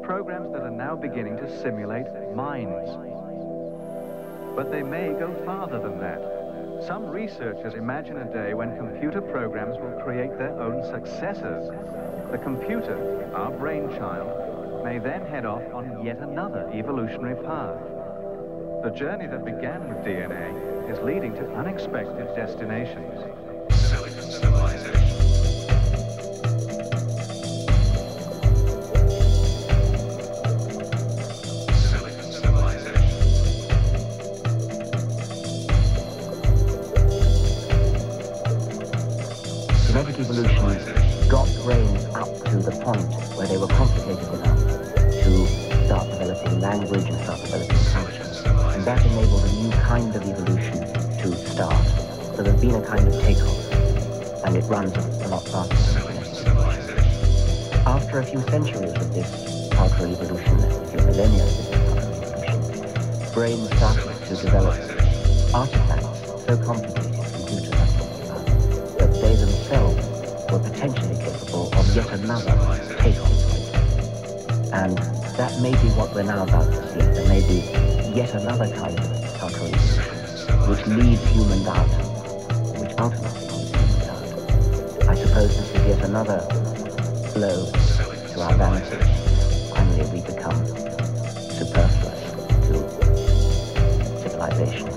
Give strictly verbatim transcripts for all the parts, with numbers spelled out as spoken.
programs that are now beginning to simulate minds. But they may go farther than that. Some researchers imagine a day when computer programs will create their own successors. The computer, our brainchild, may then head off on yet another evolutionary path. The journey that began with D N A is leading to unexpected destinations. Silicon civilization. Silicon civilization. Genetic evolution got brains up to the point where they were complicated enough to start developing language and start developing culture. And that enabled a new kind of evolution to start. So there's been a kind of takeoff, and it runs a lot faster than genetic. After a few centuries of this cultural evolution, a few millennia of this cultural evolution, brains started to develop artifacts so complicated, computers I'm talking about, that they themselves were potentially capable of yet another takeoff point. And that may be what we're now about to see. There may be yet another kind of cultural evolution which leaves humans out, or which ultimately leaves humans out. I suppose this is yet another blow to our vanity. Finally, we become superfluous to civilization.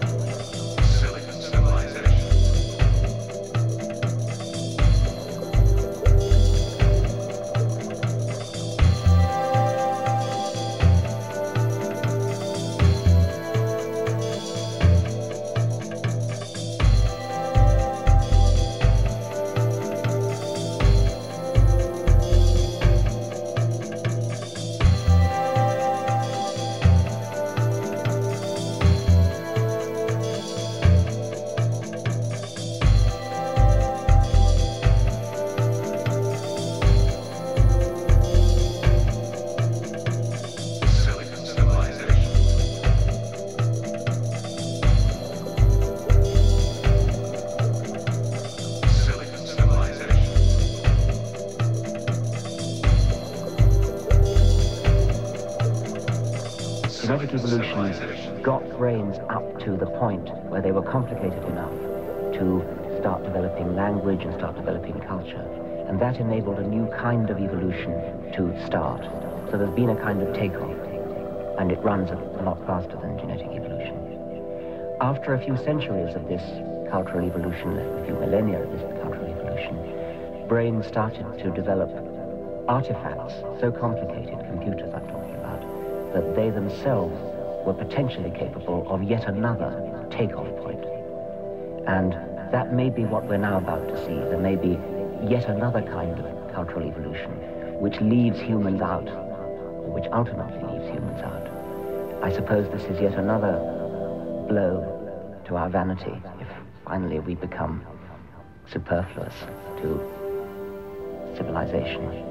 Genetic evolution got brains up to the point where they were complicated enough to start developing language and start developing culture. And that enabled a new kind of evolution to start. So there's been a kind of takeoff, and it runs a, a lot faster than genetic evolution. After a few centuries of this cultural evolution, a few millennia of this cultural evolution, brains started to develop artifacts so complicated, computers I'm talking about, that they themselves were potentially capable of yet another takeoff point. And that may be what we're now about to see. There may be yet another kind of cultural evolution which leaves humans out, or which ultimately leaves humans out. I suppose this is yet another blow to our vanity if finally we become superfluous to civilization.